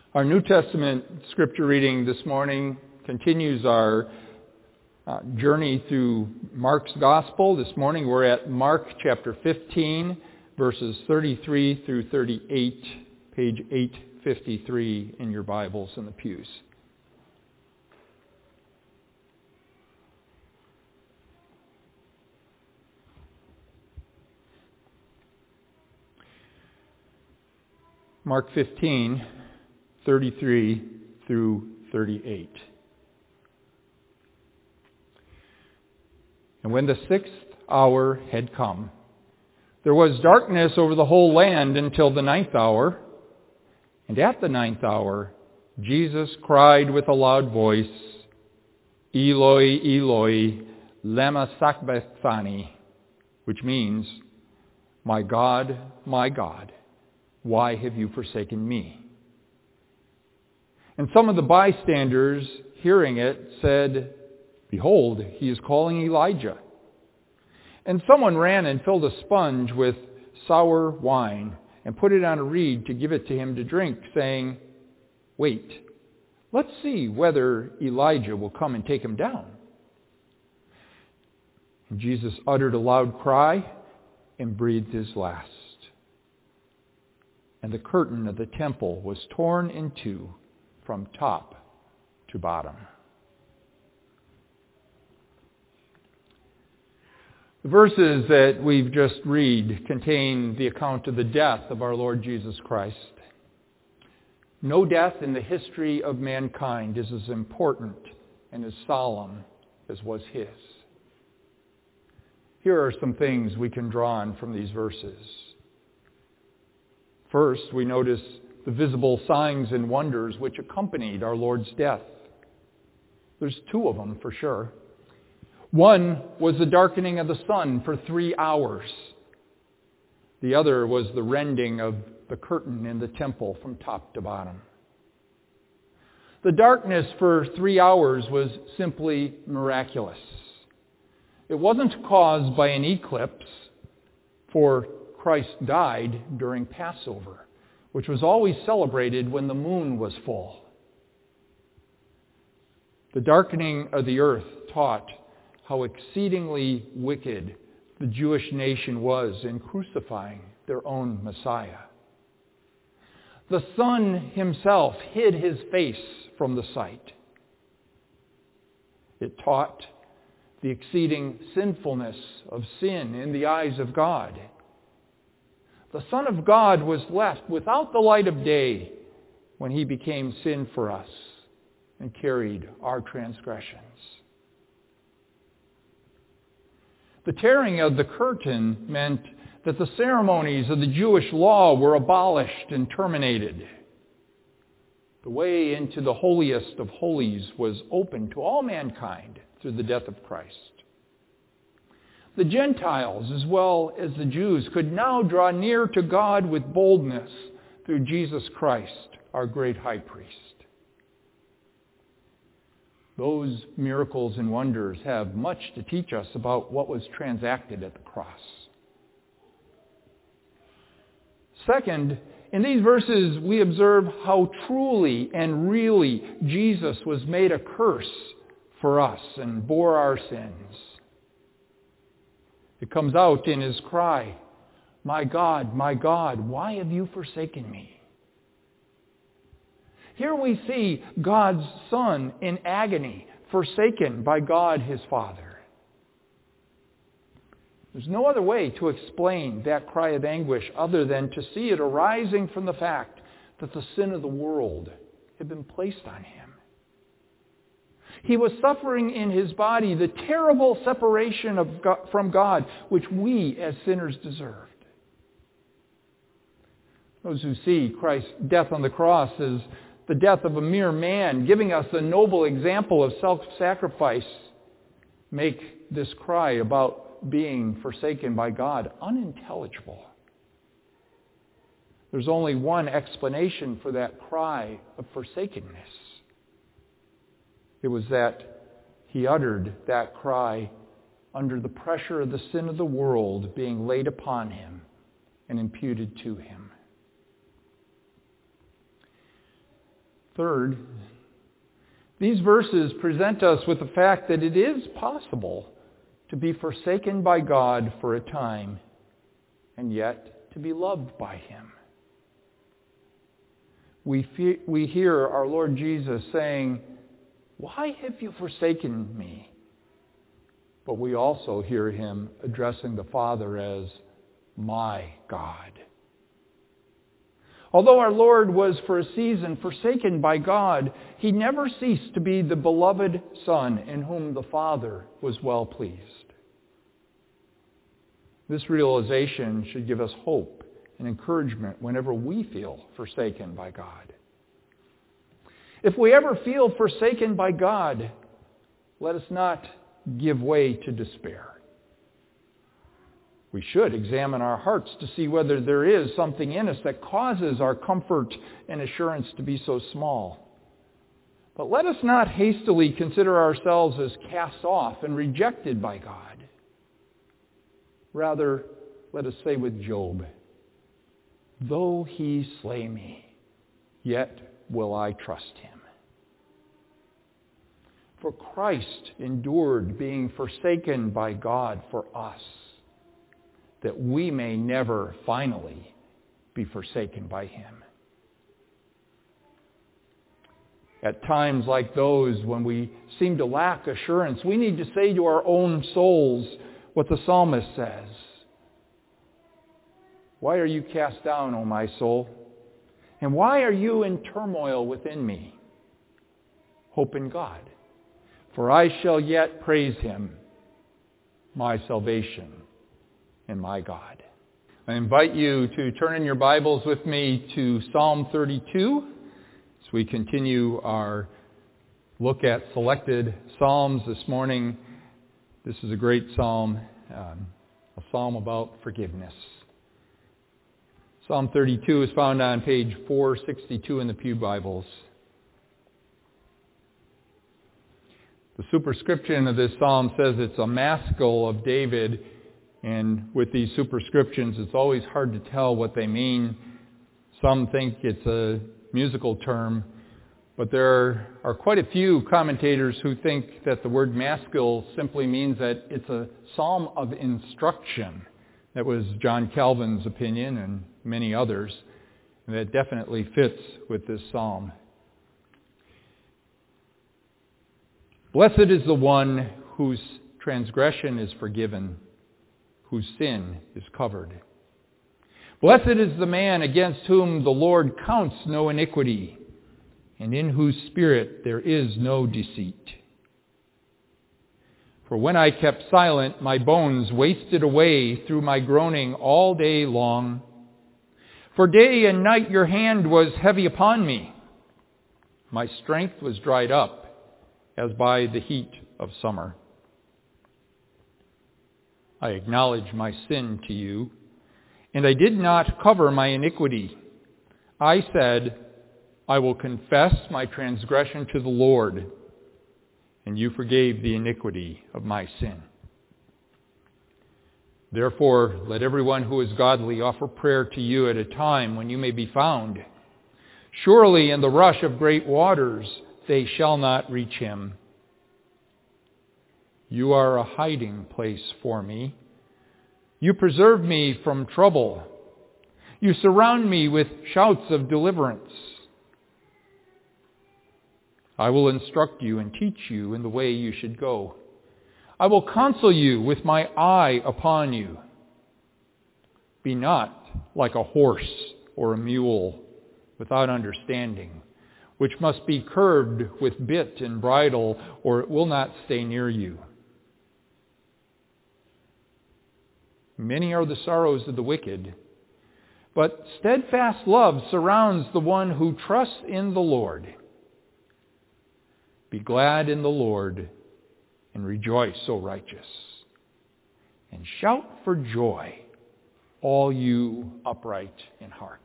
Our New Testament scripture reading this morning continues our journey through Mark's Gospel. This morning we're at Mark chapter 15, verses 33 through 38, page 853 in your Bibles in the pews. Mark 15, 33 through 38. And when the 6th hour had come, there was darkness over the whole land until the 9th hour. And at the 9th hour, Jesus cried with a loud voice, Eloi, Eloi, lema sabachthani, which means, my God, why have you forsaken me? And some of the bystanders, hearing it, said, behold, he is calling Elijah. And someone ran and filled a sponge with sour wine and put it on a reed to give it to him to drink, saying, wait, let's see whether Elijah will come and take him down. And Jesus uttered a loud cry and breathed his last. And the curtain of the temple was torn in two from top to bottom. The verses that we've just read contain the account of the death of our Lord Jesus Christ. No death in the history of mankind is as important and as solemn as was his. Here are some things we can draw on from these verses. First, we notice the visible signs and wonders which accompanied our Lord's death. There's two of them for sure. One was the darkening of the sun for 3 hours. The other was the rending of the curtain in the temple from top to bottom. The darkness for 3 hours was simply miraculous. It wasn't caused by an eclipse, for Christ died during Passover, which was always celebrated when the moon was full. The darkening of the earth taught how exceedingly wicked the Jewish nation was in crucifying their own Messiah. The sun himself hid his face from the sight. It taught the exceeding sinfulness of sin in the eyes of God. The Son of God was left without the light of day when he became sin for us and carried our transgressions. The tearing of the curtain meant that the ceremonies of the Jewish law were abolished and terminated. The way into the holiest of holies was open to all mankind through the death of Christ. The Gentiles, as well as the Jews, could now draw near to God with boldness through Jesus Christ, our great high priest. Those miracles and wonders have much to teach us about what was transacted at the cross. Second, in these verses we observe how truly and really Jesus was made a curse for us and bore our sins. It comes out in his cry, my God, why have you forsaken me? Here we see God's Son in agony, forsaken by God his Father. There's no other way to explain that cry of anguish other than to see it arising from the fact that the sin of the world had been placed on him. He was suffering in his body the terrible separation from God, which we as sinners deserved. Those who see Christ's death on the cross as the death of a mere man, giving us a noble example of self-sacrifice, make this cry about being forsaken by God unintelligible. There's only one explanation for that cry of forsakenness. It was that he uttered that cry under the pressure of the sin of the world being laid upon him and imputed to him. Third, these verses present us with the fact that it is possible to be forsaken by God for a time and yet to be loved by Him. We hear our Lord Jesus saying, "Why have you forsaken me?" But we also hear Him addressing the Father as "my God." Although our Lord was for a season forsaken by God, He never ceased to be the beloved Son in whom the Father was well pleased. This realization should give us hope and encouragement whenever we feel forsaken by God. If we ever feel forsaken by God, let us not give way to despair. We should examine our hearts to see whether there is something in us that causes our comfort and assurance to be so small. But let us not hastily consider ourselves as cast off and rejected by God. Rather, let us say with Job, "Though He slay me, yet will I trust Him." For Christ endured being forsaken by God for us, that we may never finally be forsaken by Him. At times like those when we seem to lack assurance, we need to say to our own souls what the psalmist says. "Why are you cast down, O my soul? And why are you in turmoil within me? Hope in God, for I shall yet praise Him, my salvation and my God." I invite you to turn in your Bibles with me to Psalm 32 as we continue our look at selected psalms this morning. This is a great psalm, a psalm about forgiveness. Psalm 32 is found on page 462 in the Pew Bibles. The superscription of this psalm says it's a maskil of David, and with these superscriptions it's always hard to tell what they mean. Some think it's a musical term, but there are quite a few commentators who think that the word maskil simply means that it's a psalm of instruction. That was John Calvin's opinion and many others, and that definitely fits with this psalm. Blessed is the one whose transgression is forgiven, whose sin is covered. Blessed is the man against whom the Lord counts no iniquity, and in whose spirit there is no deceit. For when I kept silent, my bones wasted away through my groaning all day long. For day and night your hand was heavy upon me. My strength was dried up as by the heat of summer. I acknowledge my sin to you, and I did not cover my iniquity. I said, I will confess my transgression to the Lord, and you forgave the iniquity of my sin. Therefore, let everyone who is godly offer prayer to you at a time when you may be found. Surely in the rush of great waters they shall not reach him. You are a hiding place for me. You preserve me from trouble. You surround me with shouts of deliverance. I will instruct you and teach you in the way you should go. I will counsel you with my eye upon you. Be not like a horse or a mule without understanding, which must be curbed with bit and bridle, or it will not stay near you. Many are the sorrows of the wicked, but steadfast love surrounds the one who trusts in the Lord. Be glad in the Lord and rejoice, O righteous, and shout for joy, all you upright in heart.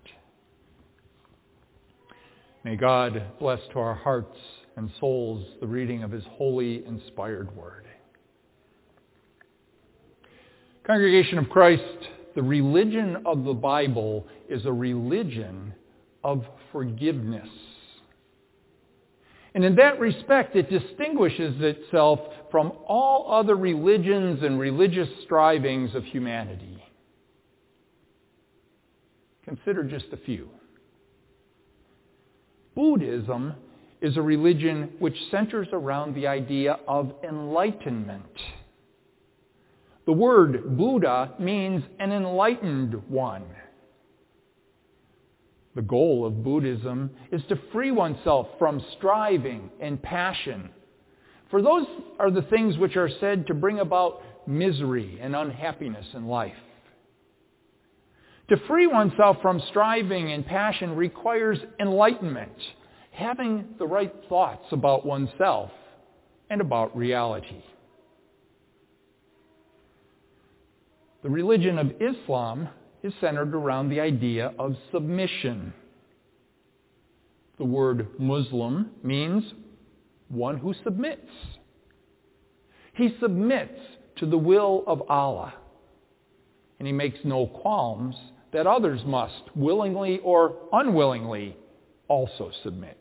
May God bless to our hearts and souls the reading of his holy, inspired word. Congregation of Christ, the religion of the Bible is a religion of forgiveness. And in that respect, it distinguishes itself from all other religions and religious strivings of humanity. Consider just a few. Buddhism is a religion which centers around the idea of enlightenment. The word Buddha means an enlightened one. The goal of Buddhism is to free oneself from striving and passion, for those are the things which are said to bring about misery and unhappiness in life. To free oneself from striving and passion requires enlightenment, having the right thoughts about oneself and about reality. The religion of Islam is centered around the idea of submission. The word Muslim means one who submits. He submits to the will of Allah, and he makes no qualms that others must, willingly or unwillingly, also submit.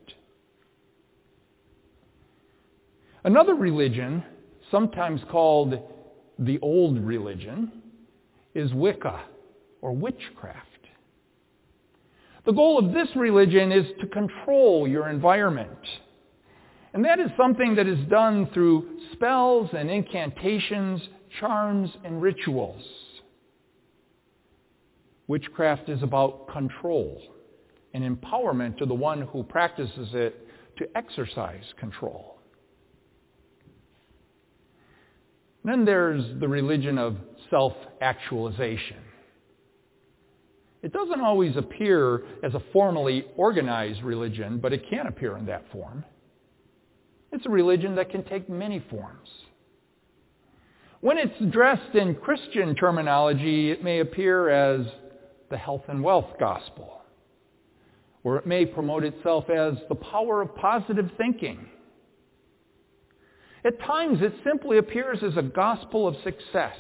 Another religion, sometimes called the old religion, is Wicca, or witchcraft. The goal of this religion is to control your environment. And that is something that is done through spells and incantations, charms and rituals. Witchcraft is about control and empowerment to the one who practices it to exercise control. Then there's the religion of self-actualization. It doesn't always appear as a formally organized religion, but it can appear in that form. It's a religion that can take many forms. When it's dressed in Christian terminology, it may appear as the health and wealth gospel, or it may promote itself as the power of positive thinking. At times, it simply appears as a gospel of success.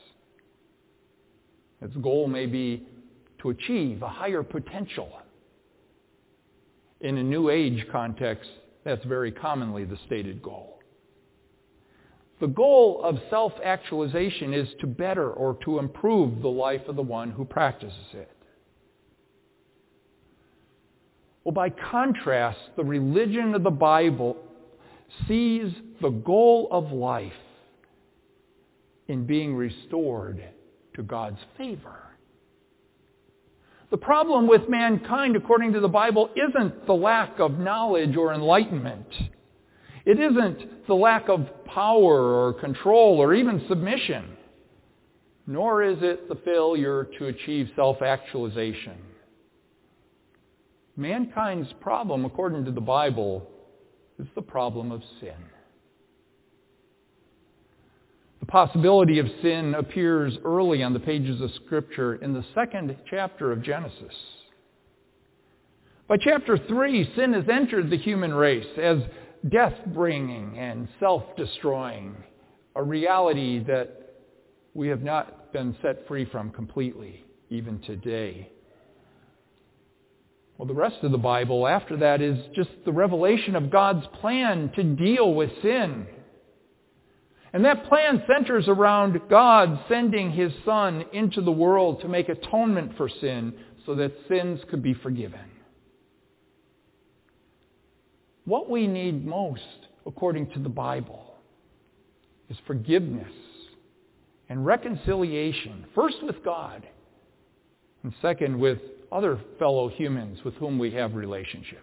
Its goal may be to achieve a higher potential. In a New Age context, that's very commonly the stated goal. The goal of self-actualization is to better or to improve the life of the one who practices it. Well, by contrast, the religion of the Bible sees the goal of life in being restored to God's favor. The problem with mankind, according to the Bible, isn't the lack of knowledge or enlightenment. It isn't the lack of power or control or even submission. Nor is it the failure to achieve self-actualization. Mankind's problem, according to the Bible, is the problem of sin. The possibility of sin appears early on the pages of Scripture in the 2nd chapter of Genesis. By chapter 3, sin has entered the human race as death-bringing and self-destroying, a reality that we have not been set free from completely, even today. Well, the rest of the Bible after that is just the revelation of God's plan to deal with sin. And that plan centers around God sending His Son into the world to make atonement for sin so that sins could be forgiven. What we need most, according to the Bible, is forgiveness and reconciliation, first with God, and second with other fellow humans with whom we have relationships.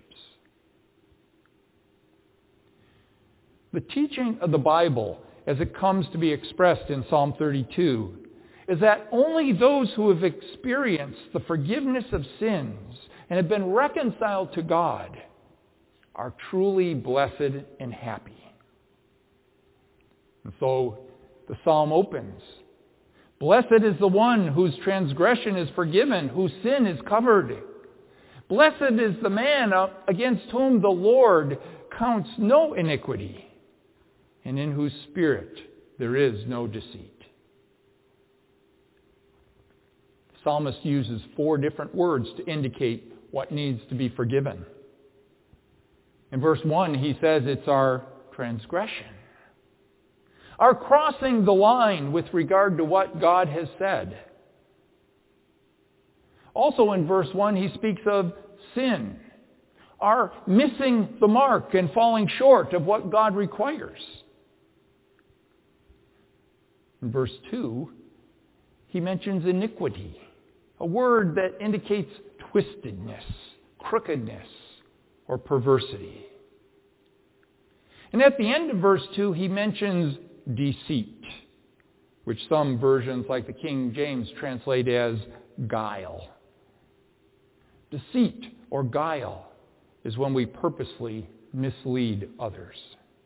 The teaching of the Bible, as it comes to be expressed in Psalm 32, is that only those who have experienced the forgiveness of sins and have been reconciled to God are truly blessed and happy. And so the psalm opens, "Blessed is the one whose transgression is forgiven, whose sin is covered. Blessed is the man against whom the Lord counts no iniquity, and in whose spirit there is no deceit." The psalmist uses 4 different words to indicate what needs to be forgiven. In verse 1, he says it's our transgression. Our crossing the line with regard to what God has said. Also in verse 1, he speaks of sin. Our missing the mark and falling short of what God requires. In verse 2, he mentions iniquity, a word that indicates twistedness, crookedness, or perversity. And at the end of verse 2, he mentions deceit, which some versions, like the King James, translate as guile. Deceit or guile is when we purposely mislead others.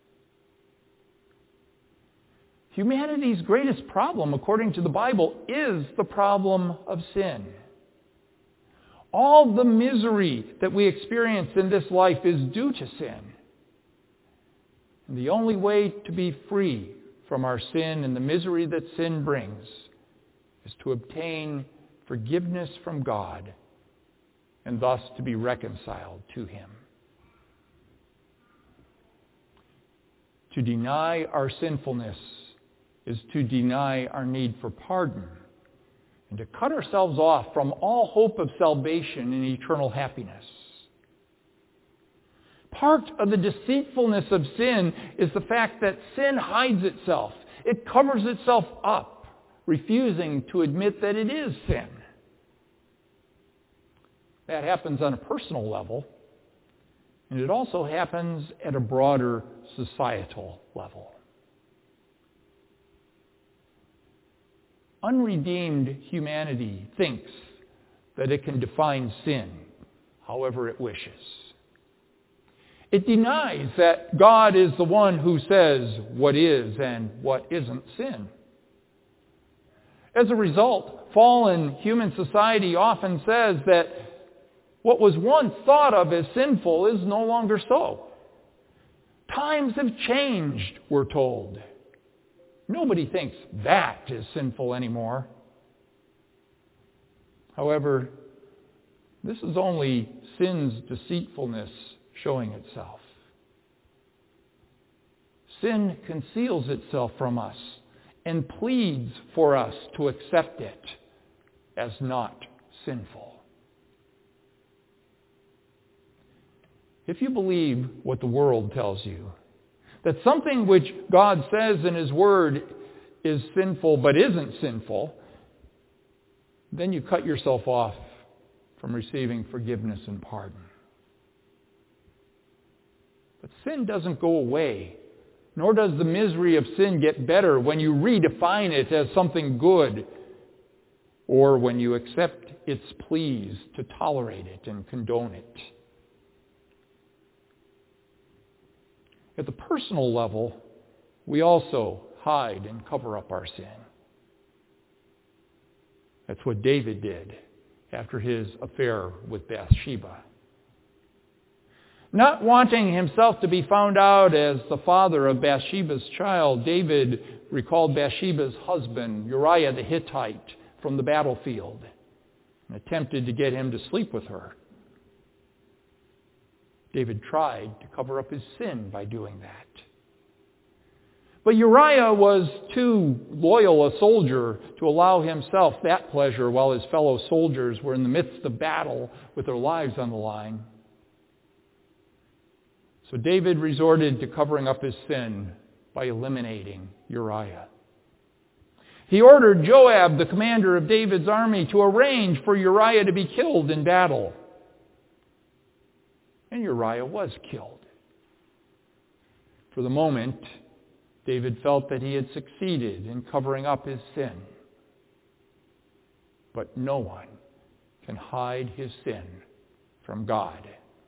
Humanity's greatest problem, according to the Bible, is the problem of sin. All the misery that we experience in this life is due to sin. And the only way to be free from our sin and the misery that sin brings is to obtain forgiveness from God and thus to be reconciled to Him. To deny our sinfulness is to deny our need for pardon and to cut ourselves off from all hope of salvation and eternal happiness. Part of the deceitfulness of sin is the fact that sin hides itself. It covers itself up, refusing to admit that it is sin. That happens on a personal level, and it also happens at a broader societal level. Unredeemed humanity thinks that it can define sin however it wishes. It denies that God is the one who says what is and what isn't sin. As a result, fallen human society often says that what was once thought of as sinful is no longer so. Times have changed, we're told. Nobody thinks that is sinful anymore. However, this is only sin's deceitfulness showing itself. Sin conceals itself from us and pleads for us to accept it as not sinful. If you believe what the world tells you, that something which God says in His Word is sinful but isn't sinful, then you cut yourself off from receiving forgiveness and pardon. But sin doesn't go away, nor does the misery of sin get better when you redefine it as something good or when you accept its pleas to tolerate it and condone it. At the personal level, we also hide and cover up our sin. That's what David did after his affair with Bathsheba. Not wanting himself to be found out as the father of Bathsheba's child, David recalled Bathsheba's husband, Uriah the Hittite, from the battlefield and attempted to get him to sleep with her. David tried to cover up his sin by doing that. But Uriah was too loyal a soldier to allow himself that pleasure while his fellow soldiers were in the midst of battle with their lives on the line. So David resorted to covering up his sin by eliminating Uriah. He ordered Joab, the commander of David's army, to arrange for Uriah to be killed in battle. And Uriah was killed. For the moment, David felt that he had succeeded in covering up his sin. But no one can hide his sin from God.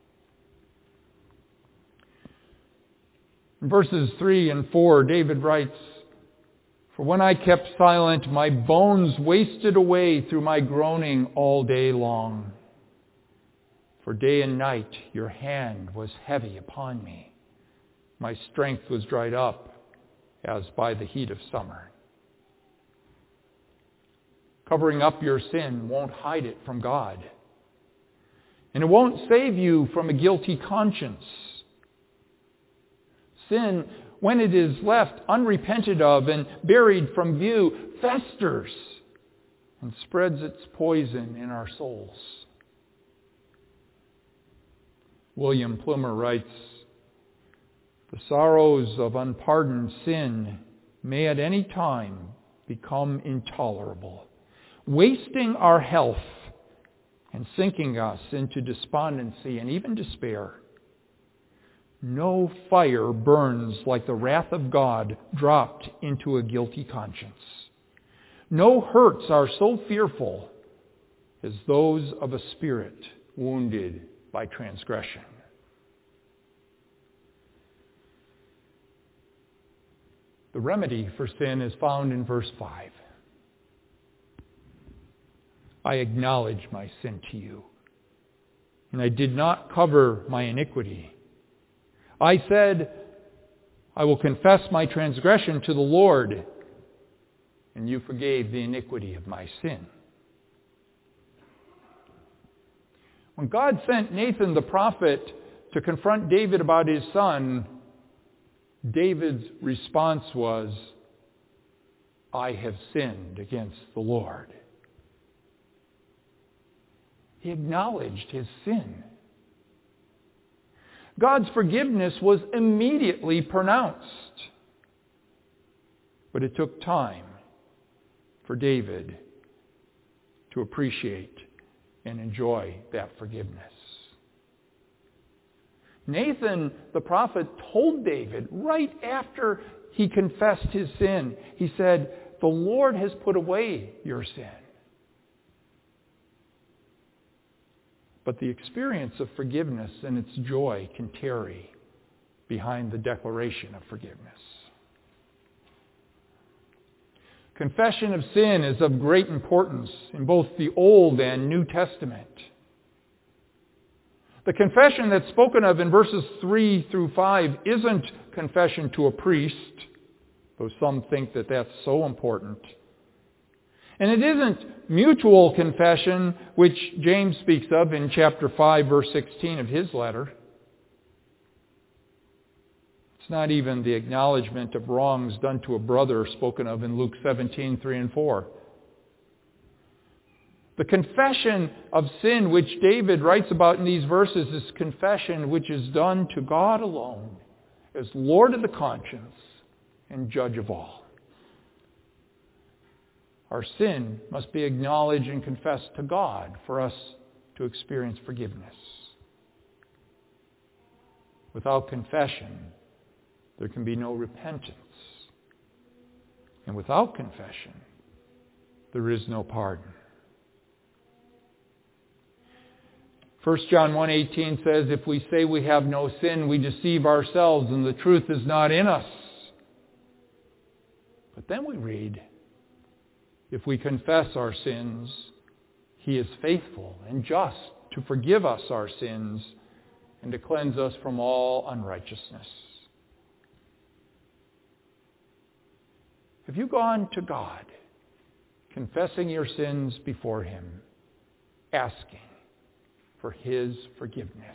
In verses 3 and 4, David writes, "For when I kept silent, my bones wasted away through my groaning all day long. For day and night your hand was heavy upon me. My strength was dried up as by the heat of summer." Covering up your sin won't hide it from God. And it won't save you from a guilty conscience Sin, when it is left unrepented of and buried from view, festers and spreads its poison in our souls. William Plumer writes, "The sorrows of unpardoned sin may at any time become intolerable, wasting our health and sinking us into despondency and even despair. No fire burns like the wrath of God dropped into a guilty conscience. No hurts are so fearful as those of a spirit wounded by transgression." The remedy for sin is found in verse 5. "I acknowledge my sin to you, and I did not cover my iniquity. I said, I will confess my transgression to the Lord, and you forgave the iniquity of my sin." When God sent Nathan the prophet to confront David about his son, David's response was, "I have sinned against the Lord." He acknowledged his sin. God's forgiveness was immediately pronounced. But it took time for David to appreciate and enjoy that forgiveness. Nathan, the prophet, told David right after he confessed his sin, he said, "The Lord has put away your sin." But the experience of forgiveness and its joy can tarry behind the declaration of forgiveness. Confession of sin is of great importance in both the Old and New Testament. The confession that's spoken of in verses 3 through 5 isn't confession to a priest, though some think that that's so important. And it isn't mutual confession, which James speaks of in chapter 5, verse 16 of his letter. It's not even the acknowledgement of wrongs done to a brother spoken of in Luke 17, 3 and 4. The confession of sin which David writes about in these verses is confession which is done to God alone as Lord of the conscience and Judge of all. Our sin must be acknowledged and confessed to God for us to experience forgiveness. Without confession, there can be no repentance. And without confession, there is no pardon. 1 John 1:18 says, "If we say we have no sin, we deceive ourselves and the truth is not in us." But then we read, "If we confess our sins, He is faithful and just to forgive us our sins and to cleanse us from all unrighteousness." Have you gone to God, confessing your sins before Him, asking for His forgiveness?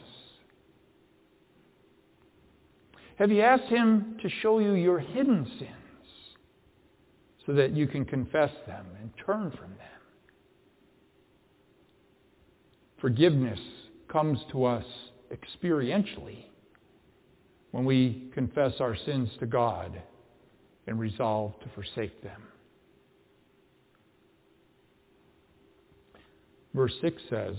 Have you asked Him to show you your hidden sins so that you can confess them and turn from them? Forgiveness comes to us experientially when we confess our sins to God and resolve to forsake them. Verse 6 says,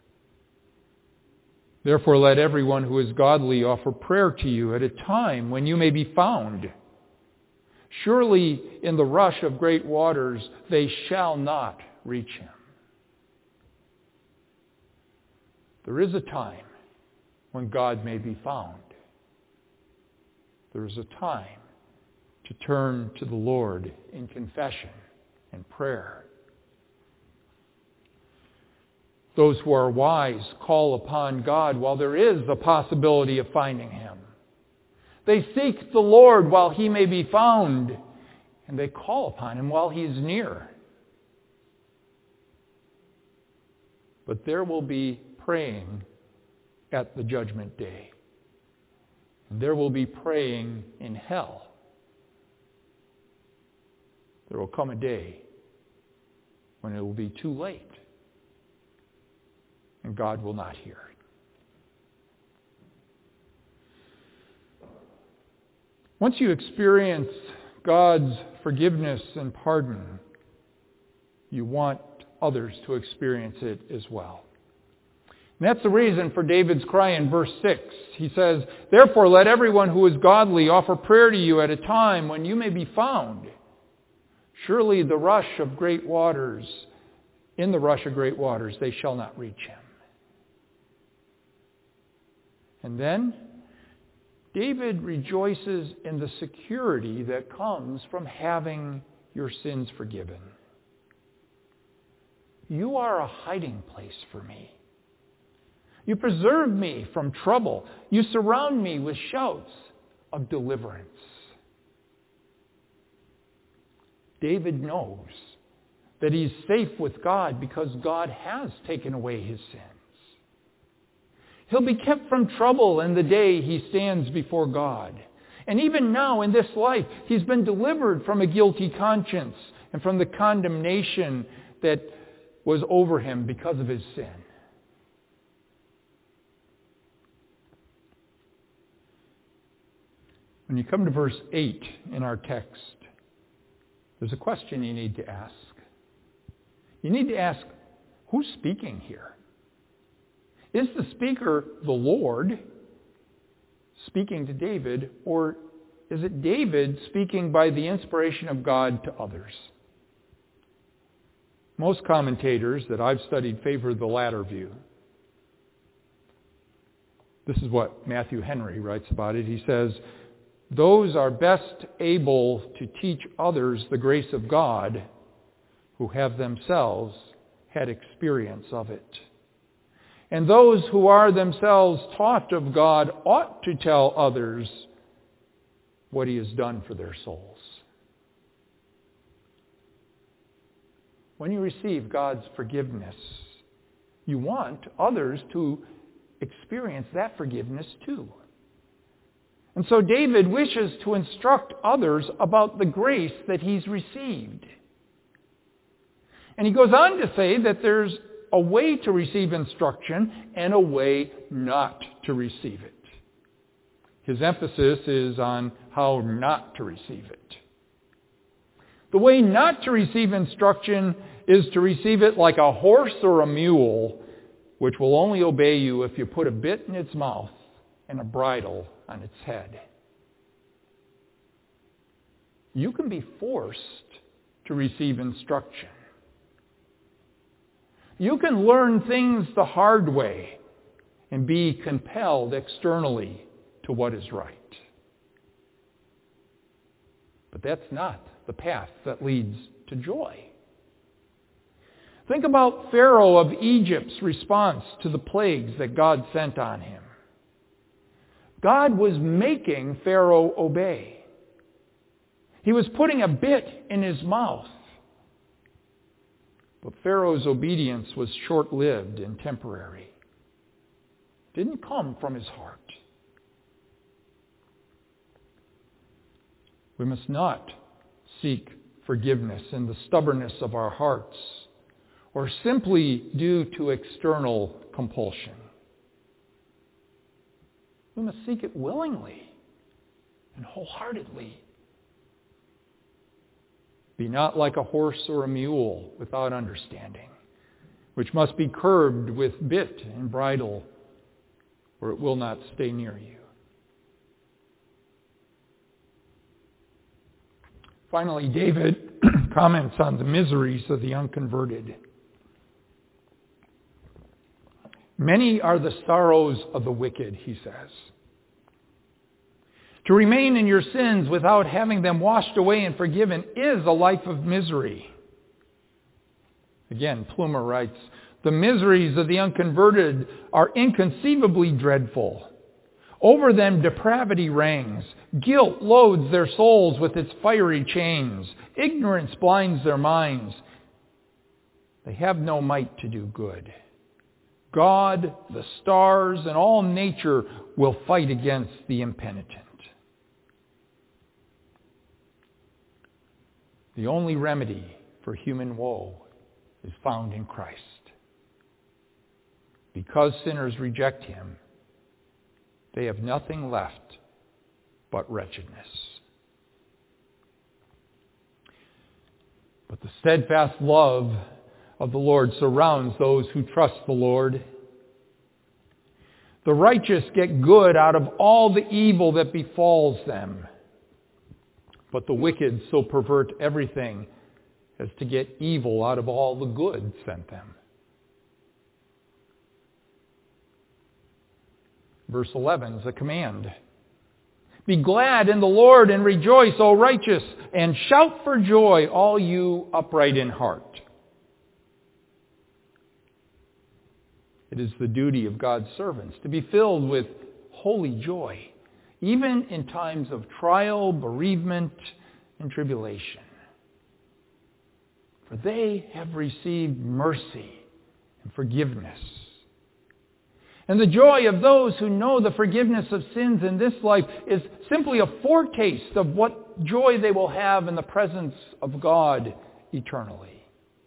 "Therefore let everyone who is godly offer prayer to you at a time when you may be found. Surely in the rush of great waters they shall not reach him." There is a time when God may be found. There is a time to turn to the Lord in confession and prayer. Those who are wise call upon God while there is a possibility of finding Him. They seek the Lord while He may be found, and they call upon Him while He is near. But there will be praying at the judgment day. there will be praying in hell. There will come a day when it will be too late, and God will not hear. Once you experience God's forgiveness and pardon, you want others to experience it as well. And that's the reason for David's cry in verse 6. He says, "Therefore let everyone who is godly offer prayer to you at a time when you may be found. Surely in the rush of great waters, they shall not reach him." And then David rejoices in the security that comes from having your sins forgiven. You are a hiding place for me. You preserve me from trouble. You surround me with shouts of deliverance. David knows that he's safe with God because God has taken away his sins. He'll be kept from trouble in the day he stands before God. And even now in this life, he's been delivered from a guilty conscience and from the condemnation that was over him because of his sin. When you come to verse 8 in our text, there's a question you need to ask. You need to ask, who's speaking here? Is the speaker the Lord speaking to David, or is it David speaking by the inspiration of God to others? Most commentators that I've studied favor the latter view. This is what Matthew Henry writes about it. He says, "Those are best able to teach others the grace of God who have themselves had experience of it. And those who are themselves taught of God ought to tell others what he has done for their souls." When you receive God's forgiveness, you want others to experience that forgiveness too. And so David wishes to instruct others about the grace that he's received. And he goes on to say that there's a way to receive instruction and a way not to receive it. His emphasis is on how not to receive it. The way not to receive instruction is to receive it like a horse or a mule, which will only obey you if you put a bit in its mouth and a bridle on its head. You can be forced to receive instruction. You can learn things the hard way and be compelled externally to what is right. But that's not the path that leads to joy. Think about Pharaoh of Egypt's response to the plagues that God sent on him. God was making Pharaoh obey. He was putting a bit in his mouth. But Pharaoh's obedience was short-lived and temporary. It didn't come from his heart. We must not seek forgiveness in the stubbornness of our hearts or simply due to external compulsion. We must seek it willingly and wholeheartedly. Be not like a horse or a mule without understanding, which must be curbed with bit and bridle, or it will not stay near you. Finally, David comments on the miseries of the unconverted. Many are the sorrows of the wicked, he says. To remain in your sins without having them washed away and forgiven is a life of misery. Again, Plumer writes, "The miseries of the unconverted are inconceivably dreadful. Over them depravity reigns. Guilt loads their souls with its fiery chains. Ignorance blinds their minds. They have no might to do good. God, the stars, and all nature will fight against the impenitent. The only remedy for human woe is found in Christ. Because sinners reject him, they have nothing left but wretchedness. But the steadfast love of the Lord surrounds those who trust the Lord. The righteous get good out of all the evil that befalls them, but the wicked so pervert everything as to get evil out of all the good sent them. Verse 11 is a command. Be glad in the Lord and rejoice, O righteous, and shout for joy, all you upright in heart. It is the duty of God's servants to be filled with holy joy, even in times of trial, bereavement, and tribulation. For they have received mercy and forgiveness. And the joy of those who know the forgiveness of sins in this life is simply a foretaste of what joy they will have in the presence of God eternally.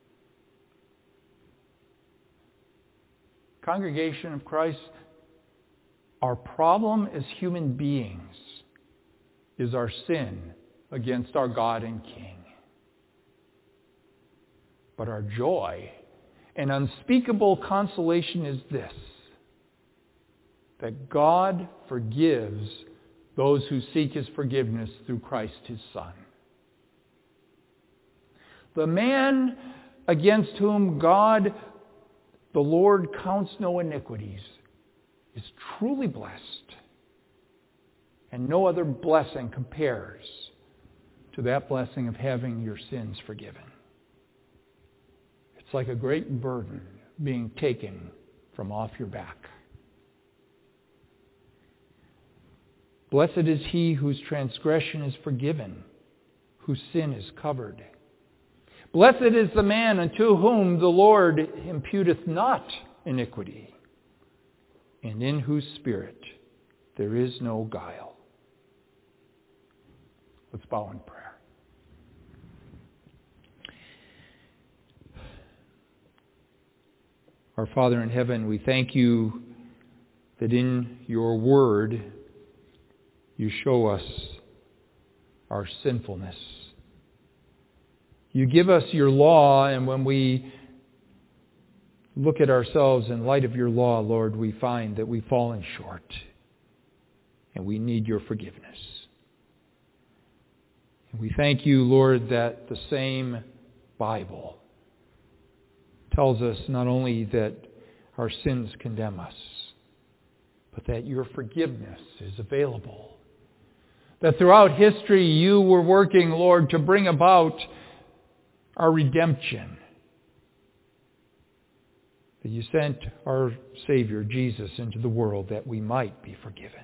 Congregation of Christ, our problem as human beings is our sin against our God and King. But our joy and unspeakable consolation is this: that God forgives those who seek his forgiveness through Christ his Son. The man against whom God, the Lord, counts no iniquities is truly blessed, and no other blessing compares to that blessing of having your sins forgiven. It's like a great burden being taken from off your back. Blessed is he whose transgression is forgiven, whose sin is covered. Blessed is the man unto whom the Lord imputeth not iniquity, and in whose spirit there is no guile. Let's bow in prayer. Our Father in heaven, we thank you that in your word you show us our sinfulness. You give us your law, and when we look at ourselves in light of your law, Lord, we find that we've fallen short, and we need your forgiveness. And we thank you, Lord, that the same Bible tells us not only that our sins condemn us, but that your forgiveness is available. That throughout history you were working, Lord, to bring about our redemption. That you sent our Savior, Jesus, into the world that we might be forgiven.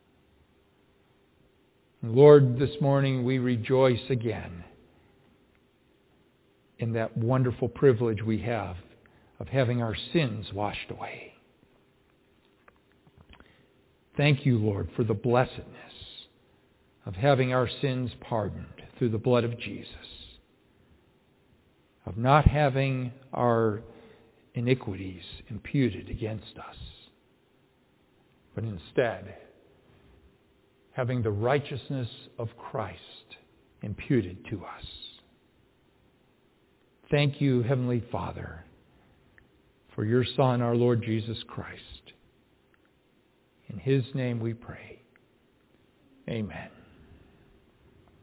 And Lord, this morning we rejoice again in that wonderful privilege we have of having our sins washed away. Thank you, Lord, for the blessedness of having our sins pardoned through the blood of Jesus, of not having our iniquities imputed against us, but instead having the righteousness of Christ imputed to us. Thank you, Heavenly Father, for your Son, our Lord Jesus Christ. In his name we pray. Amen.